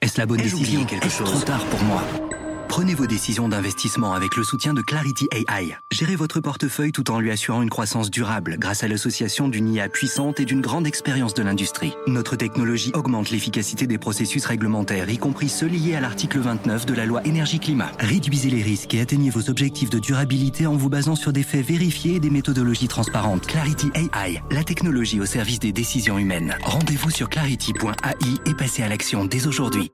Est-ce la bonne décision? Est-ce trop tard pour moi? Prenez vos décisions d'investissement avec le soutien de Clarity AI. Gérez votre portefeuille tout en lui assurant une croissance durable grâce à l'association d'une IA puissante et d'une grande expérience de l'industrie. Notre technologie augmente l'efficacité des processus réglementaires, y compris ceux liés à l'article 29 de la loi Énergie-Climat. Réduisez les risques et atteignez vos objectifs de durabilité en vous basant sur des faits vérifiés et des méthodologies transparentes. Clarity AI, la technologie au service des décisions humaines. Rendez-vous sur clarity.ai et passez à l'action dès aujourd'hui.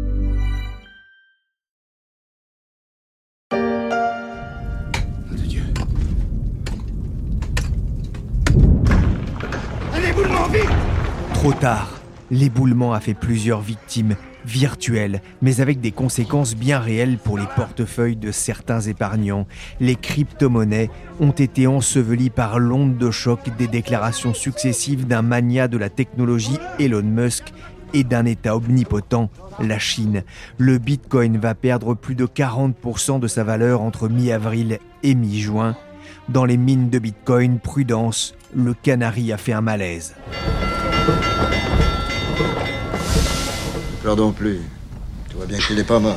Trop tard, l'éboulement a fait plusieurs victimes virtuelles, mais avec des conséquences bien réelles pour les portefeuilles de certains épargnants. Les crypto-monnaies ont été ensevelies par l'onde de choc des déclarations successives d'un mania de la technologie, Elon Musk, et d'un État omnipotent, la Chine. Le Bitcoin va perdre plus de 40% de sa valeur entre mi-avril et mi-juin. Dans les mines de Bitcoin, prudence, le canari a fait un malaise. Pardon plus. Tu vois bien qu'il n'est pas mort.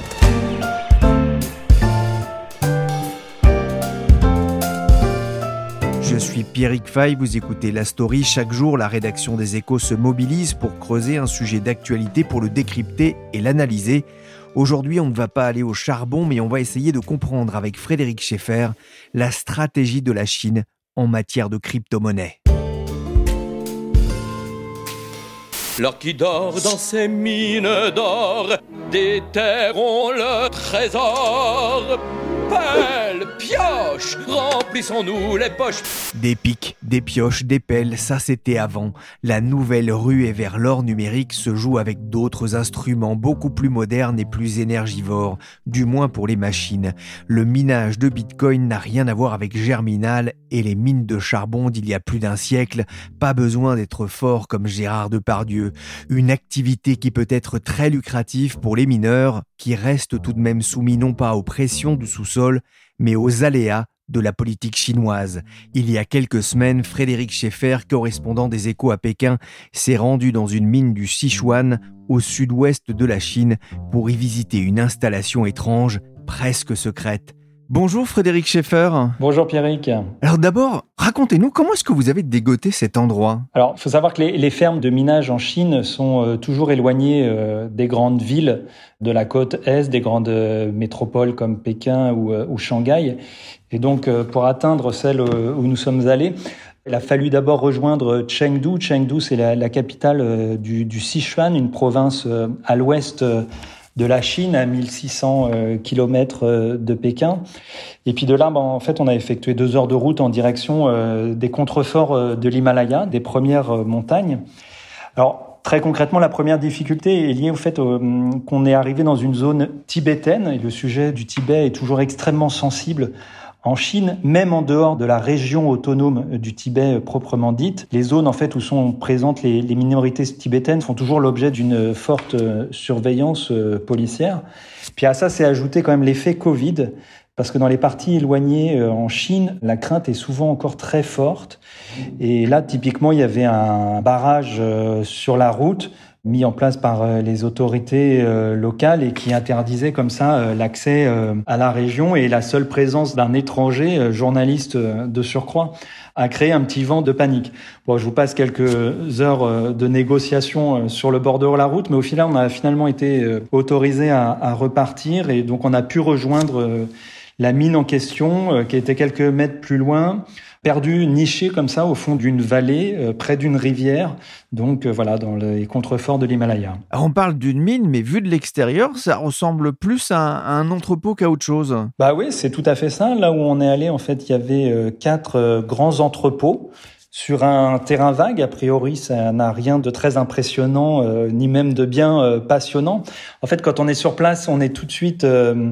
Je suis Pierrick Fay, vous écoutez La Story. Chaque jour, la rédaction des Échos se mobilise pour creuser un sujet d'actualité, pour le décrypter et l'analyser. Aujourd'hui, on ne va pas aller au charbon, mais on va essayer de comprendre avec Frédéric Schaeffer la stratégie de la Chine en matière de crypto-monnaie. L'or qui dort dans ces mines d'or, déterrons le trésor. Pelle, pioche, remplissons-nous les poches. Des pics, des pioches, des pelles, ça c'était avant. La nouvelle ruée vers l'or numérique se joue avec d'autres instruments beaucoup plus modernes et plus énergivores, du moins pour les machines. Le minage de Bitcoin n'a rien à voir avec Germinal et les mines de charbon d'il y a plus d'un siècle. Pas besoin d'être fort comme Gérard Depardieu. Une activité qui peut être très lucrative pour les mineurs, qui restent tout de même soumis non pas aux pressions du sous-sol, mais aux aléas de la politique chinoise. Il y a quelques semaines, Frédéric Schaeffer, correspondant des Échos à Pékin, s'est rendu dans une mine du Sichuan, au sud-ouest de la Chine, pour y visiter une installation étrange, presque secrète. Bonjour Frédéric Schaeffer. Bonjour Pierrick. Alors d'abord, racontez-nous comment est-ce que vous avez dégoté cet endroit ? Alors, il faut savoir que les fermes de minage en Chine sont toujours éloignées des grandes villes de la côte est, des grandes métropoles comme Pékin ou Shanghai. Et donc, pour atteindre celle où nous sommes allés, il a fallu d'abord rejoindre Chengdu. Chengdu, c'est la capitale du Sichuan, une province à l'ouest de la Chine, à 1600 km de Pékin. Et puis de là, en fait, on a effectué 2 heures de route en direction des contreforts de l'Himalaya, des premières montagnes. Alors, très concrètement, la première difficulté est liée au fait qu'on est arrivé dans une zone tibétaine. Et le sujet du Tibet est toujours extrêmement sensible en Chine, même en dehors de la région autonome du Tibet proprement dite. Les zones en fait où sont présentes les minorités tibétaines font toujours l'objet d'une forte surveillance policière. Puis à ça s'est ajouté quand même l'effet Covid, parce que dans les parties éloignées en Chine, la crainte est souvent encore très forte. Et là, typiquement, il y avait un barrage sur la route mis en place par les autorités locales et qui interdisait comme ça l'accès à la région, et la seule présence d'un étranger, journaliste de surcroît, a créé un petit vent de panique. Bon, je vous passe quelques heures de négociations sur le bord de la route, mais au final, on a finalement été autorisé à repartir, et donc on a pu rejoindre la mine en question, qui était quelques mètres plus loin, perdu, niché comme ça au fond d'une vallée, près d'une rivière, donc voilà, dans les contreforts de l'Himalaya. Alors on parle d'une mine, mais vu de l'extérieur, ça ressemble plus à un entrepôt qu'à autre chose. Bah oui, c'est tout à fait ça. Là où on est allé, en fait, il y avait 4 grands entrepôts sur un terrain vague. A priori, ça n'a rien de très impressionnant, ni même de bien passionnant. En fait, quand on est sur place, on est tout de suite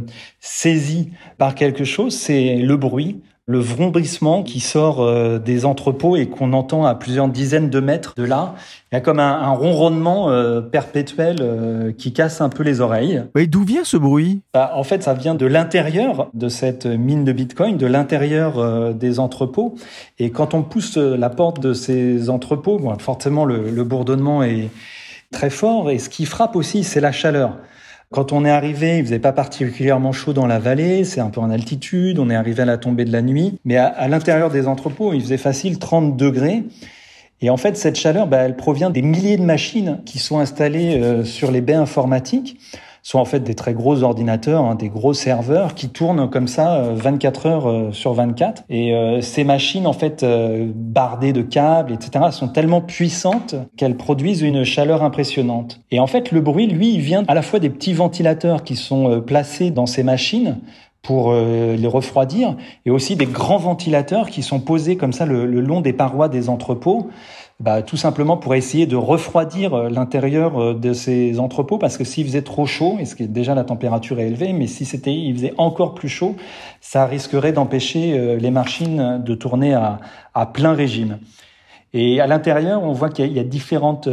saisi par quelque chose, c'est le bruit. Le vrombissement qui sort des entrepôts et qu'on entend à plusieurs dizaines de mètres de là. Il y a comme un ronronnement perpétuel qui casse un peu les oreilles. Et d'où vient ce bruit ? En fait, ça vient de l'intérieur de cette mine de Bitcoin, de l'intérieur des entrepôts. Et quand on pousse la porte de ces entrepôts, forcément le bourdonnement est très fort. Et ce qui frappe aussi, c'est la chaleur. Quand on est arrivé, il faisait pas particulièrement chaud dans la vallée, c'est un peu en altitude, on est arrivé à la tombée de la nuit, mais à l'intérieur des entrepôts, il faisait facile 30 degrés. Et en fait, cette chaleur, elle provient des milliers de machines qui sont installées sur les baies informatiques. Ce sont en fait des très gros ordinateurs, des gros serveurs qui tournent comme ça 24 heures sur 24. Et ces machines, en fait, bardées de câbles, etc., sont tellement puissantes qu'elles produisent une chaleur impressionnante. Et en fait, le bruit, lui, il vient à la fois des petits ventilateurs qui sont placés dans ces machines pour les refroidir, et aussi des grands ventilateurs qui sont posés comme ça le long des parois des entrepôts, tout simplement pour essayer de refroidir l'intérieur de ces entrepôts, parce que s'il faisait trop chaud, et ce qui est déjà la température est élevée, mais si il faisait encore plus chaud, ça risquerait d'empêcher les machines de tourner à plein régime. Et à l'intérieur, on voit qu'il y a différentes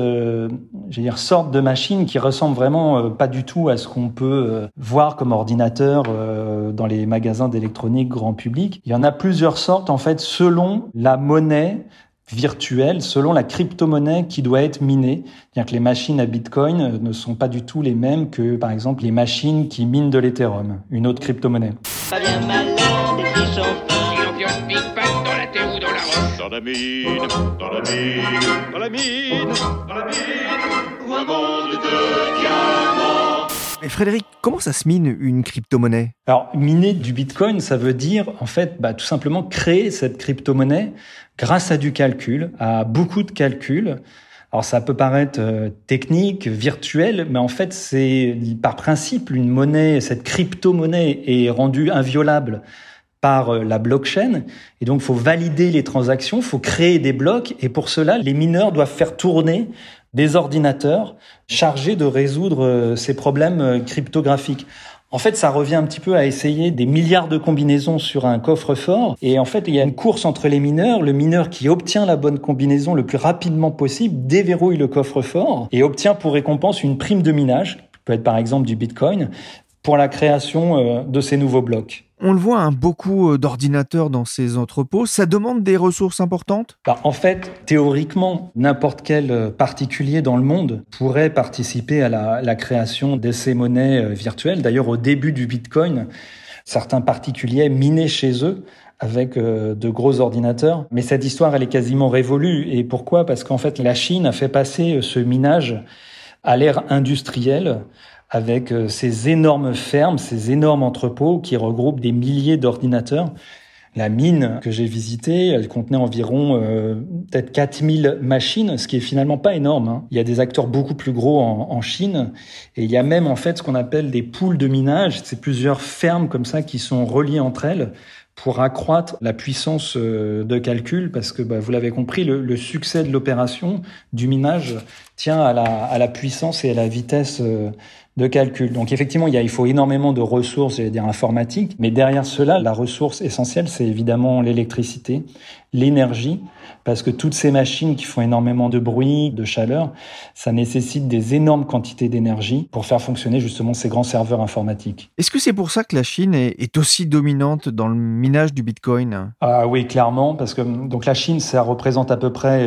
sortes de machines qui ressemblent vraiment pas du tout à ce qu'on peut voir comme ordinateur dans les magasins d'électronique grand public. Il y en a plusieurs sortes, en fait, selon la monnaie virtuelle, selon la crypto-monnaie qui doit être minée. C'est-à-dire que les machines à Bitcoin ne sont pas du tout les mêmes que, par exemple, les machines qui minent de l'Ethereum, une autre crypto-monnaie. Pas bien malin, des petits chansons. Si l'ambiance Big Bang dans la terre ou dans la roche. Dans la mine, dans la mine, dans la mine, dans la mine, où un monde de diamants. Mais Frédéric, comment ça se mine une crypto-monnaie ? Alors, miner du Bitcoin, ça veut dire, en fait, tout simplement créer cette crypto-monnaie grâce à du calcul, à beaucoup de calculs. Alors, ça peut paraître technique, virtuel, mais en fait, c'est par principe une monnaie, cette crypto-monnaie est rendue inviolable par la blockchain. Et donc, il faut valider les transactions, il faut créer des blocs. Et pour cela, les mineurs doivent faire tourner des ordinateurs chargés de résoudre ces problèmes cryptographiques. En fait, ça revient un petit peu à essayer des milliards de combinaisons sur un coffre-fort. Et en fait, il y a une course entre les mineurs. Le mineur qui obtient la bonne combinaison le plus rapidement possible déverrouille le coffre-fort et obtient pour récompense une prime de minage, qui peut être par exemple du Bitcoin, pour la création de ces nouveaux blocs. On le voit, beaucoup d'ordinateurs dans ces entrepôts. Ça demande des ressources importantes ? En fait, théoriquement, n'importe quel particulier dans le monde pourrait participer à la création de ces monnaies virtuelles. D'ailleurs, au début du Bitcoin, certains particuliers minaient chez eux avec de gros ordinateurs. Mais cette histoire, elle est quasiment révolue. Et pourquoi ? Parce qu'en fait, la Chine a fait passer ce minage à l'ère industrielle, avec ces énormes fermes, ces énormes entrepôts qui regroupent des milliers d'ordinateurs. La mine que j'ai visitée, elle contenait environ peut-être 4000 machines, ce qui est finalement pas énorme. Il y a des acteurs beaucoup plus gros en Chine, et il y a même en fait ce qu'on appelle des poules de minage. C'est plusieurs fermes comme ça qui sont reliées entre elles pour accroître la puissance de calcul, parce que vous l'avez compris, le succès de l'opération du minage tient à la puissance et à la vitesse de calcul. Donc effectivement, il faut énormément de ressources, informatiques, mais derrière cela, la ressource essentielle, c'est évidemment l'électricité, l'énergie, parce que toutes ces machines qui font énormément de bruit, de chaleur, ça nécessite des énormes quantités d'énergie pour faire fonctionner justement ces grands serveurs informatiques. Est-ce que c'est pour ça que la Chine est aussi dominante dans le minage du Bitcoin ? Ah oui, clairement, parce que donc la Chine, ça représente à peu près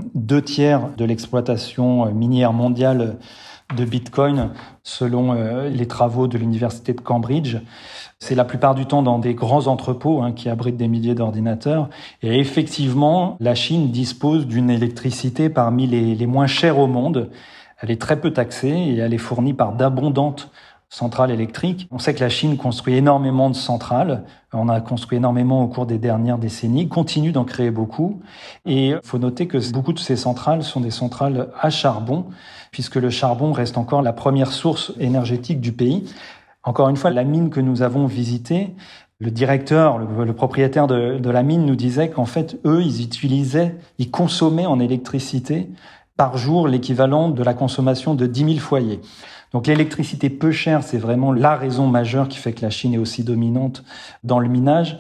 2/3 de l'exploitation minière mondiale de Bitcoin, selon les travaux de l'université de Cambridge. C'est la plupart du temps dans des grands entrepôts qui abritent des milliers d'ordinateurs. Et effectivement, la Chine dispose d'une électricité parmi les moins chères au monde. Elle est très peu taxée et elle est fournie par d'abondantes centrales électriques. On sait que la Chine construit énormément de centrales. On a construit énormément au cours des dernières décennies, continue d'en créer beaucoup. Et il faut noter que beaucoup de ces centrales sont des centrales à charbon, puisque le charbon reste encore la première source énergétique du pays. Encore une fois, la mine que nous avons visitée, le directeur, le propriétaire de la mine nous disait qu'en fait, eux, ils consommaient en électricité par jour l'équivalent de la consommation de 10 000 foyers. Donc l'électricité peu chère, c'est vraiment la raison majeure qui fait que la Chine est aussi dominante dans le minage.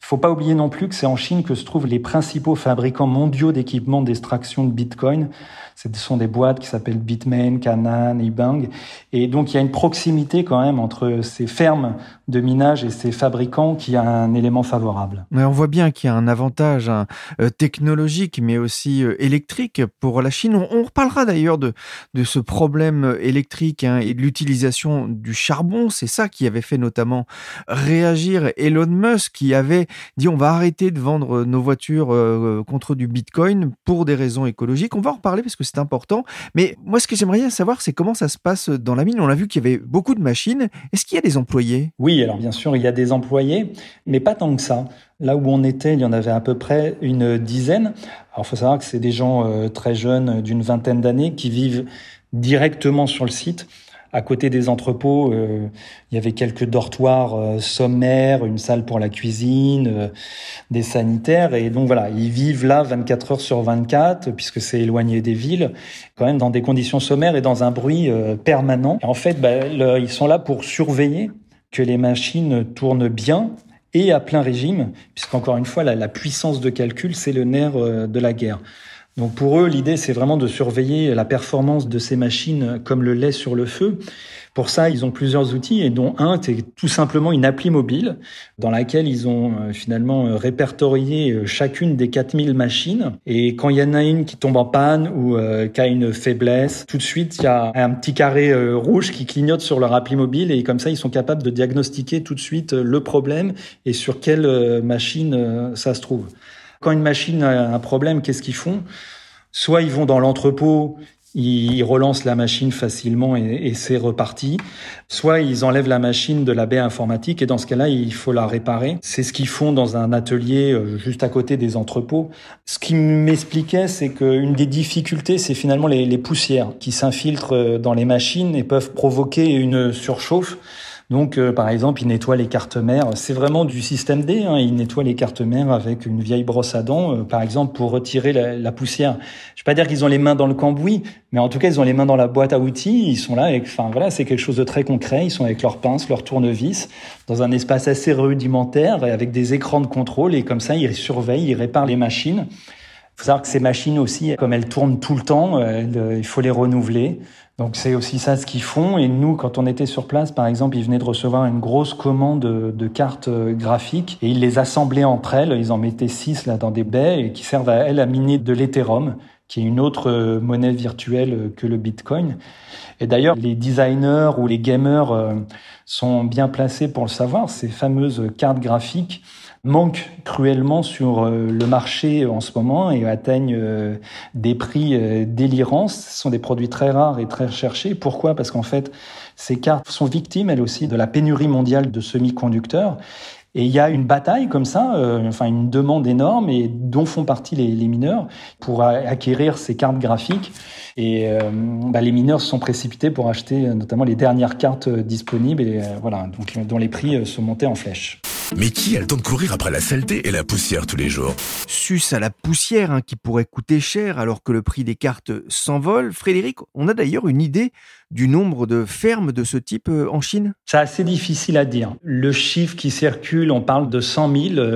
Faut pas oublier non plus que c'est en Chine que se trouvent les principaux fabricants mondiaux d'équipements d'extraction de Bitcoin. Ce sont des boîtes qui s'appellent Bitmain, Canaan, Ebang. Et donc, il y a une proximité quand même entre ces fermes de minage et ces fabricants qui a un élément favorable. Mais on voit bien qu'il y a un avantage technologique, mais aussi électrique pour la Chine. On reparlera d'ailleurs de ce problème électrique et de l'utilisation du charbon. C'est ça qui avait fait notamment réagir Elon Musk, qui avait dit on va arrêter de vendre nos voitures contre du Bitcoin pour des raisons écologiques. On va en reparler parce que c'est important. Mais moi, ce que j'aimerais bien savoir, c'est comment ça se passe dans la mine. On a vu qu'il y avait beaucoup de machines. Est-ce qu'il y a des employés ? Oui, alors bien sûr, il y a des employés, mais pas tant que ça. Là où on était, il y en avait à peu près une dizaine. Alors, il faut savoir que c'est des gens très jeunes, d'une vingtaine d'années, qui vivent directement sur le site. À côté des entrepôts, il y avait quelques dortoirs sommaires, une salle pour la cuisine, des sanitaires. Et donc voilà, ils vivent là 24 heures sur 24, puisque c'est éloigné des villes, quand même dans des conditions sommaires et dans un bruit permanent. Et en fait, ils sont là pour surveiller que les machines tournent bien et à plein régime, puisqu'encore une fois, la puissance de calcul, c'est le nerf de la guerre. Donc pour eux, l'idée, c'est vraiment de surveiller la performance de ces machines comme le lait sur le feu. Pour ça, ils ont plusieurs outils, et dont un, c'est tout simplement une appli mobile dans laquelle ils ont finalement répertorié chacune des 4000 machines. Et quand il y en a une qui tombe en panne ou qui a une faiblesse, tout de suite, il y a un petit carré rouge qui clignote sur leur appli mobile, et comme ça, ils sont capables de diagnostiquer tout de suite le problème et sur quelle machine ça se trouve. Quand une machine a un problème, qu'est-ce qu'ils font ? Soit ils vont dans l'entrepôt, ils relancent la machine facilement et c'est reparti. Soit ils enlèvent la machine de la baie informatique et dans ce cas-là, il faut la réparer. C'est ce qu'ils font dans un atelier juste à côté des entrepôts. Ce qui m'expliquait, c'est qu'une des difficultés, c'est finalement les poussières qui s'infiltrent dans les machines et peuvent provoquer une surchauffe. Donc, par exemple, ils nettoient les cartes mères. C'est vraiment du système D. Ils nettoient les cartes mères avec une vieille brosse à dents, par exemple, pour retirer la poussière. Je vais pas dire qu'ils ont les mains dans le cambouis, mais en tout cas, ils ont les mains dans la boîte à outils. Ils sont là c'est quelque chose de très concret. Ils sont avec leurs pinces, leurs tournevis, dans un espace assez rudimentaire, avec des écrans de contrôle. Et comme ça, ils surveillent, ils réparent les machines. Il faut savoir que ces machines aussi, comme elles tournent tout le temps, il faut les renouveler. Donc c'est aussi ça ce qu'ils font. Et nous, quand on était sur place, par exemple, ils venaient de recevoir une grosse commande de cartes graphiques et ils les assemblaient entre elles. Ils en mettaient 6 là dans des baies et qui servent à elles à miner de l'Ethereum, qui est une autre monnaie virtuelle que le Bitcoin. Et d'ailleurs, les designers ou les gamers sont bien placés pour le savoir. Ces fameuses cartes graphiques manquent cruellement sur le marché en ce moment et atteignent des prix délirants. Ce sont des produits très rares et très recherchés. Pourquoi ? Parce qu'en fait, ces cartes sont victimes, elles aussi, de la pénurie mondiale de semi-conducteurs. Et il y a une bataille comme ça, une demande énorme et dont font partie les mineurs pour acquérir ces cartes graphiques. Et les mineurs se sont précipités pour acheter notamment les dernières cartes disponibles et dont les prix sont montés en flèche. Mais qui a le temps de courir après la saleté et la poussière tous les jours ? Suce à la poussière qui pourrait coûter cher alors que le prix des cartes s'envole. Frédéric, on a d'ailleurs une idée du nombre de fermes de ce type en Chine ? C'est assez difficile à dire. Le chiffre qui circule, on parle de 100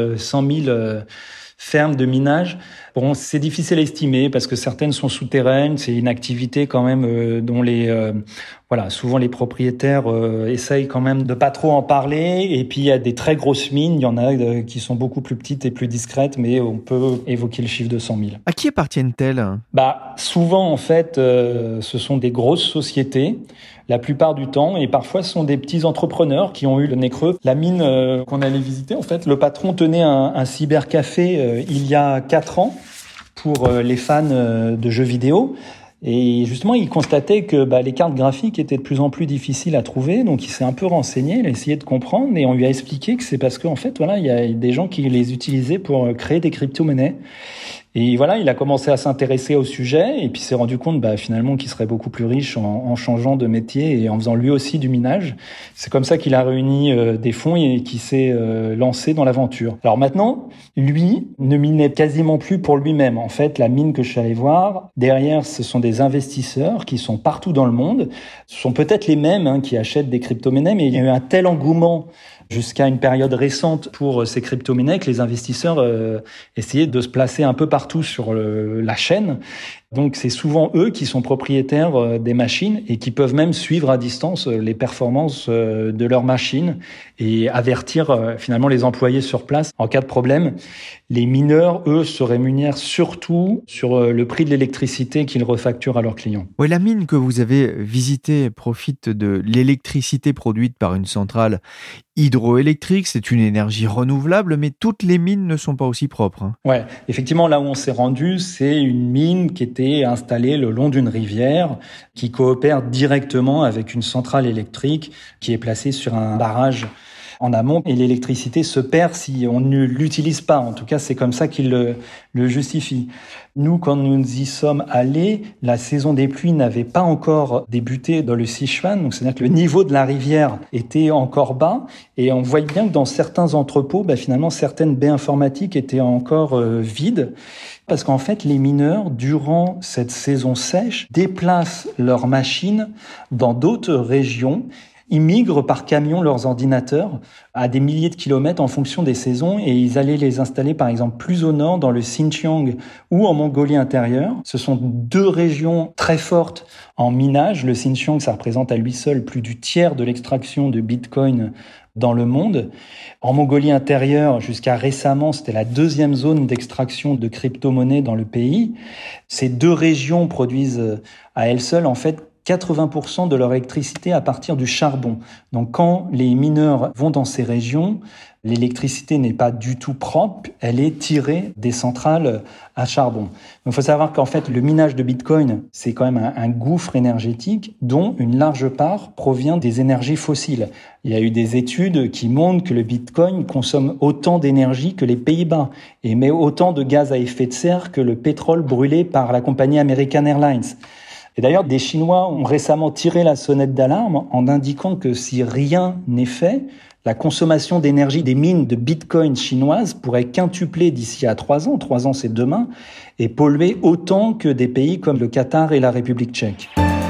000 fermes de minage. Bon, c'est difficile à estimer parce que certaines sont souterraines. C'est une activité quand même dont souvent les propriétaires essayent quand même de pas trop en parler. Et puis il y a des très grosses mines. Il y en a qui sont beaucoup plus petites et plus discrètes, mais on peut évoquer le chiffre de 100 000. À qui appartiennent-elles ? Souvent en fait, ce sont des grosses sociétés. La plupart du temps, et parfois ce sont des petits entrepreneurs qui ont eu le nez creux. La mine qu'on allait visiter, en fait, le patron tenait un cybercafé il y a 4 ans pour les fans de jeux vidéo. Et justement, il constatait que les cartes graphiques étaient de plus en plus difficiles à trouver. Donc, il s'est un peu renseigné, il a essayé de comprendre. Et on lui a expliqué que c'est parce qu'en fait, il y a des gens qui les utilisaient pour créer des crypto-monnaies. Et il a commencé à s'intéresser au sujet et puis s'est rendu compte finalement qu'il serait beaucoup plus riche en changeant de métier et en faisant lui aussi du minage. C'est comme ça qu'il a réuni des fonds et qu'il s'est lancé dans l'aventure. Alors maintenant, lui ne minait quasiment plus pour lui-même. En fait, la mine que je suis allé voir, derrière, ce sont des investisseurs qui sont partout dans le monde. Ce sont peut-être les mêmes qui achètent des crypto-monnaies, mais il y a eu un tel engouement jusqu'à une période récente pour ces crypto-monnaies que les investisseurs essayaient de se placer un peu partout sur la chaîne. Donc c'est souvent eux qui sont propriétaires des machines et qui peuvent même suivre à distance les performances de leurs machines et avertir finalement les employés sur place en cas de problème. Les mineurs, eux, se rémunèrent surtout sur le prix de l'électricité qu'ils refacturent à leurs clients. Oui, la mine que vous avez visitée profite de l'électricité produite par une centrale hydroélectrique. C'est une énergie renouvelable, mais toutes les mines ne sont pas aussi propres. Ouais, effectivement, là où on s'est rendu, c'est une mine qui était installée le long d'une rivière, qui coopère directement avec une centrale électrique qui est placée sur un barrage en amont, et l'électricité se perd si on ne l'utilise pas. En tout cas, c'est comme ça qu'il le justifie. Nous, quand nous y sommes allés, la saison des pluies n'avait pas encore débuté dans le Sichuan, donc c'est-à-dire que le niveau de la rivière était encore bas, et on voyait bien que dans certains entrepôts, finalement, certaines baies informatiques étaient encore vides, parce qu'en fait, les mineurs, durant cette saison sèche, déplacent leurs machines dans d'autres régions. Ils migrent par camion leurs ordinateurs à des milliers de kilomètres en fonction des saisons, et ils allaient les installer par exemple plus au nord dans le Xinjiang ou en Mongolie intérieure. Ce sont deux régions très fortes en minage. Le Xinjiang, ça représente à lui seul plus du tiers de l'extraction de Bitcoin dans le monde. En Mongolie intérieure, jusqu'à récemment, c'était la deuxième zone d'extraction de crypto-monnaies dans le pays. Ces deux régions produisent à elles seules en fait 80% de leur électricité à partir du charbon. Donc quand les mineurs vont dans ces régions, l'électricité n'est pas du tout propre, elle est tirée des centrales à charbon. Donc il faut savoir qu'en fait le minage de Bitcoin, c'est quand même un gouffre énergétique dont une large part provient des énergies fossiles. Il y a eu des études qui montrent que le Bitcoin consomme autant d'énergie que les Pays-Bas et émet autant de gaz à effet de serre que le pétrole brûlé par la compagnie American Airlines. Et d'ailleurs, des Chinois ont récemment tiré la sonnette d'alarme en indiquant que si rien n'est fait, la consommation d'énergie des mines de Bitcoin chinoises pourrait quintupler d'ici à 3 ans. 3 ans, c'est demain, et polluer autant que des pays comme le Qatar et la République tchèque.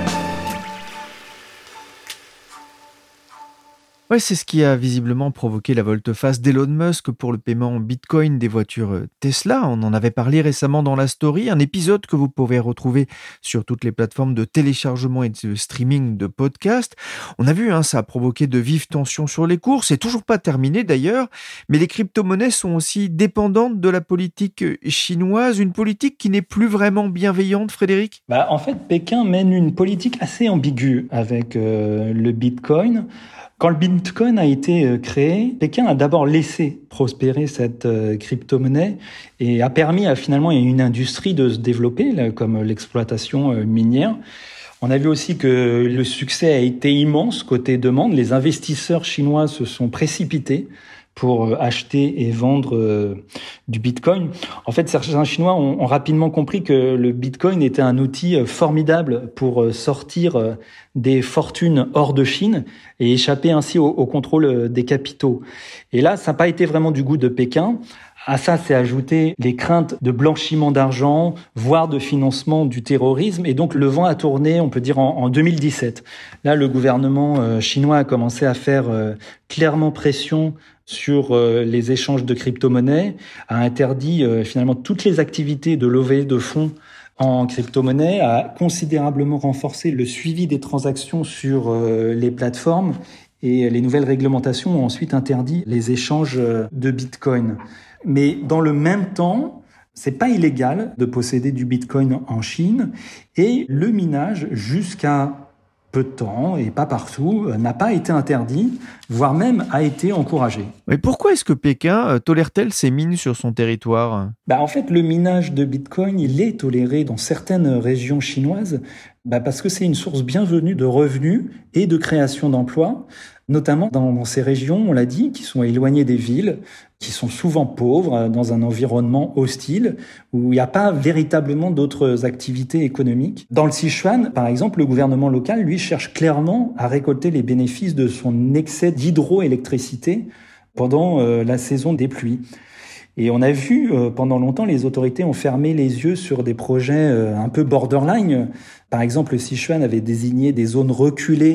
Ouais, c'est ce qui a visiblement provoqué la volte-face d'Elon Musk pour le paiement en Bitcoin des voitures Tesla. On en avait parlé récemment dans la story, un épisode que vous pouvez retrouver sur toutes les plateformes de téléchargement et de streaming de podcasts. On a vu, ça a provoqué de vives tensions sur les cours. C'est toujours pas terminé d'ailleurs, mais les crypto-monnaies sont aussi dépendantes de la politique chinoise, une politique qui n'est plus vraiment bienveillante, Frédéric ? En fait, Pékin mène une politique assez ambiguë avec le Bitcoin. Quand le Bitcoin a été créé, Pékin a d'abord laissé prospérer cette crypto-monnaie et a permis à une industrie de se développer, comme l'exploitation minière. On a vu aussi que le succès a été immense côté demande. Les investisseurs chinois se sont précipités pour acheter et vendre du Bitcoin. En fait, certains Chinois ont rapidement compris que le Bitcoin était un outil formidable pour sortir des fortunes hors de Chine et échapper ainsi au contrôle des capitaux. Et là, ça n'a pas été vraiment du goût de Pékin. À ça, c'est ajouté les craintes de blanchiment d'argent, voire de financement du terrorisme. Et donc, le vent a tourné, on peut dire, en 2017. Là, le gouvernement chinois a commencé à faire clairement pression sur les échanges de crypto-monnaies, a interdit finalement toutes les activités de levée de fonds en crypto-monnaie, a considérablement renforcé le suivi des transactions sur les plateformes, et les nouvelles réglementations ont ensuite interdit les échanges de Bitcoin. Mais dans le même temps, c'est pas illégal de posséder du Bitcoin en Chine, et le minage jusqu'à peu de temps, et pas partout, n'a pas été interdit, voire même a été encouragé. Mais pourquoi est-ce que Pékin tolère-t-elle ces mines sur son territoire ? En fait, le minage de Bitcoin, il est toléré dans certaines régions chinoises, parce que c'est une source bienvenue de revenus et de création d'emplois, notamment dans ces régions, on l'a dit, qui sont éloignées des villes, qui sont souvent pauvres, dans un environnement hostile, où il n'y a pas véritablement d'autres activités économiques. Dans le Sichuan, par exemple, le gouvernement local, lui, cherche clairement à récolter les bénéfices de son excès d'hydroélectricité pendant la saison des pluies. Et on a vu, pendant longtemps, les autorités ont fermé les yeux sur des projets un peu borderline. Par exemple, le Sichuan avait désigné des zones reculées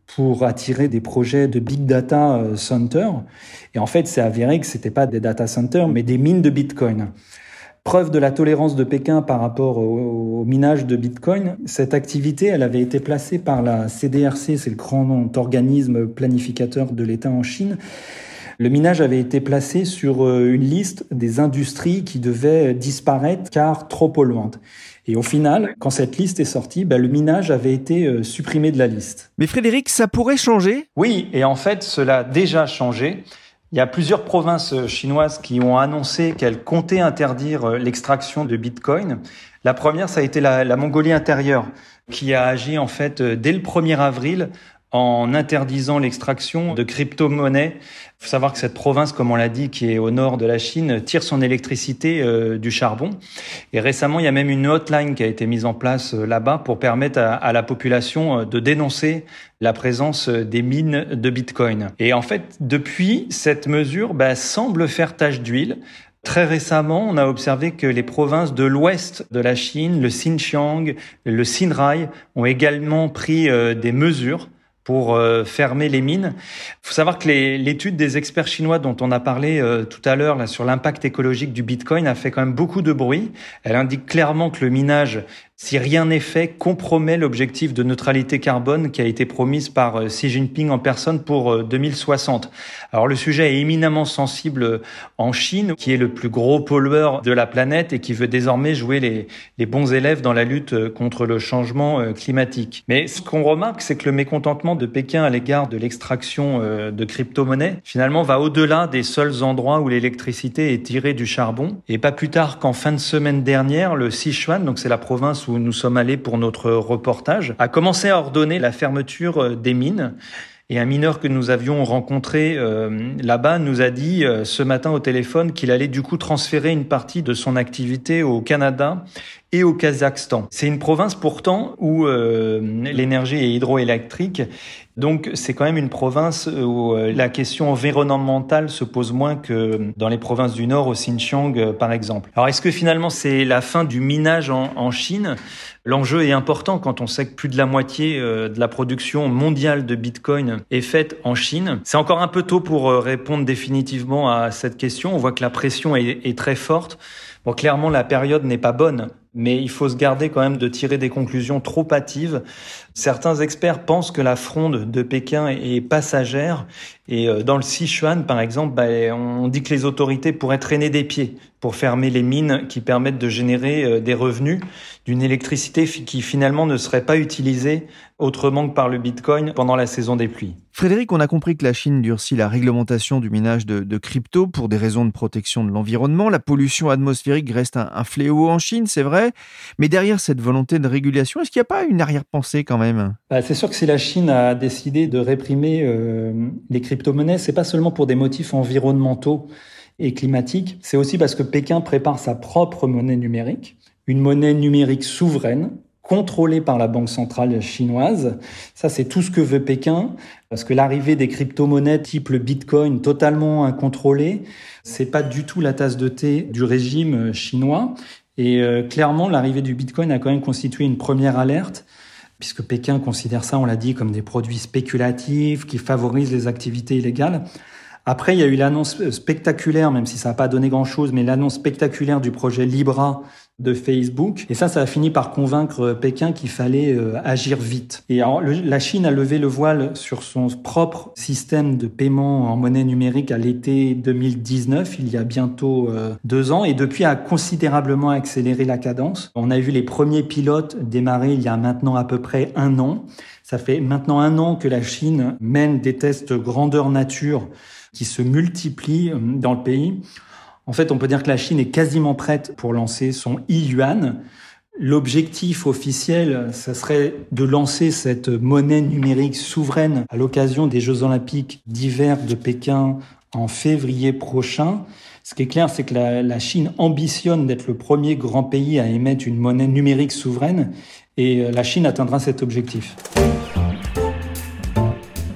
pour attirer des projets de big data center. Et en fait, c'est avéré que c'était pas des data centers, mais des mines de Bitcoin. Preuve de la tolérance de Pékin par rapport au minage de Bitcoin, cette activité, elle avait été placée par la CDRC, c'est le grand organisme planificateur de l'État en Chine. Le minage avait été placé sur une liste des industries qui devaient disparaître car trop polluantes. Et au final, quand cette liste est sortie, le minage avait été supprimé de la liste. Mais Frédéric, ça pourrait changer ? Oui, et en fait, cela a déjà changé. Il y a plusieurs provinces chinoises qui ont annoncé qu'elles comptaient interdire l'extraction de Bitcoin. La première, ça a été la Mongolie intérieure, qui a agi en fait dès le 1er avril en interdisant l'extraction de crypto-monnaies. Il faut savoir que cette province, comme on l'a dit, qui est au nord de la Chine, tire son électricité du charbon. Et récemment, il y a même une hotline qui a été mise en place là-bas pour permettre à la population de dénoncer la présence des mines de Bitcoin. Et en fait, depuis, cette mesure semble faire tache d'huile. Très récemment, on a observé que les provinces de l'ouest de la Chine, le Xinjiang, le Xinhai, ont également pris des mesures pour fermer les mines. Il faut savoir que l'étude des experts chinois dont on a parlé tout à l'heure là, sur l'impact écologique du Bitcoin a fait quand même beaucoup de bruit. Elle indique clairement que le minage, si rien n'est fait, compromet l'objectif de neutralité carbone qui a été promise par Xi Jinping en personne pour 2060. Alors le sujet est éminemment sensible en Chine, qui est le plus gros pollueur de la planète et qui veut désormais jouer les bons élèves dans la lutte contre le changement climatique. Mais ce qu'on remarque, c'est que le mécontentement de Pékin à l'égard de l'extraction de crypto-monnaies, finalement, va au-delà des seuls endroits où l'électricité est tirée du charbon. Et pas plus tard qu'en fin de semaine dernière, le Sichuan, donc c'est la province où nous sommes allés pour notre reportage, a commencé à ordonner la fermeture des mines. Et un mineur que nous avions rencontré là-bas nous a dit ce matin au téléphone qu'il allait du coup transférer une partie de son activité au Canada et au Kazakhstan. C'est une province pourtant où l'énergie est hydroélectrique. Donc c'est quand même une province où la question environnementale se pose moins que dans les provinces du Nord, au Xinjiang par exemple. Alors est-ce que finalement c'est la fin du minage en Chine ? L'enjeu est important quand on sait que plus de la moitié de la production mondiale de Bitcoin est faite en Chine. C'est encore un peu tôt pour répondre définitivement à cette question. On voit que la pression est très forte. Bon, clairement, la période n'est pas bonne, mais il faut se garder quand même de tirer des conclusions trop hâtives. Certains experts pensent que la fronde de Pékin est passagère. Et dans le Sichuan, par exemple, on dit que les autorités pourraient traîner des pieds pour fermer les mines qui permettent de générer des revenus d'une électricité qui finalement ne serait pas utilisée autrement que par le Bitcoin pendant la saison des pluies. Frédéric, on a compris que la Chine durcit la réglementation du minage de crypto pour des raisons de protection de l'environnement. La pollution atmosphérique reste un fléau en Chine, c'est vrai. Mais derrière cette volonté de régulation, est-ce qu'il n'y a pas une arrière-pensée quand même ? C'est sûr que si la Chine a décidé de réprimer les crypto-monnaies, c'est pas seulement pour des motifs environnementaux et climatiques, c'est aussi parce que Pékin prépare sa propre monnaie numérique, une monnaie numérique souveraine, contrôlée par la banque centrale chinoise. Ça, c'est tout ce que veut Pékin, parce que l'arrivée des crypto-monnaies type le Bitcoin totalement incontrôlée, c'est pas du tout la tasse de thé du régime chinois. Et clairement, l'arrivée du Bitcoin a quand même constitué une première alerte, puisque Pékin considère ça, on l'a dit, comme des produits spéculatifs qui favorisent les activités illégales. Après, il y a eu l'annonce spectaculaire, même si ça n'a pas donné grand-chose, mais l'annonce spectaculaire du projet Libra de Facebook. Et ça a fini par convaincre Pékin qu'il fallait agir vite. Et alors, la Chine a levé le voile sur son propre système de paiement en monnaie numérique à l'été 2019, il y a bientôt 2 ans, et depuis a considérablement accéléré la cadence. On a vu les premiers pilotes démarrer il y a maintenant à peu près 1 an. Ça fait maintenant 1 an que la Chine mène des tests grandeur nature qui se multiplient dans le pays. En fait, on peut dire que la Chine est quasiment prête pour lancer son e-yuan. L'objectif officiel, ça serait de lancer cette monnaie numérique souveraine à l'occasion des Jeux Olympiques d'hiver de Pékin en février prochain. Ce qui est clair, c'est que la Chine ambitionne d'être le premier grand pays à émettre une monnaie numérique souveraine et la Chine atteindra cet objectif.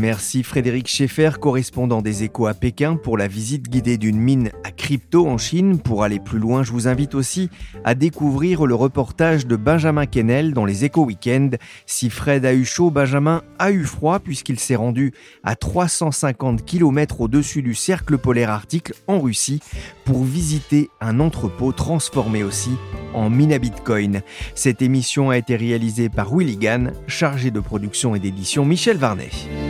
Merci Frédéric Schaeffer, correspondant des Échos à Pékin, pour la visite guidée d'une mine à Crypto en Chine. Pour aller plus loin, je vous invite aussi à découvrir le reportage de Benjamin Quesnel dans les Échos Week-end. Si Fred a eu chaud, Benjamin a eu froid puisqu'il s'est rendu à 350 km au-dessus du cercle polaire arctique en Russie pour visiter un entrepôt transformé aussi en mine à Bitcoin. Cette émission a été réalisée par Willy Gann, chargé de production et d'édition Michel Varnet.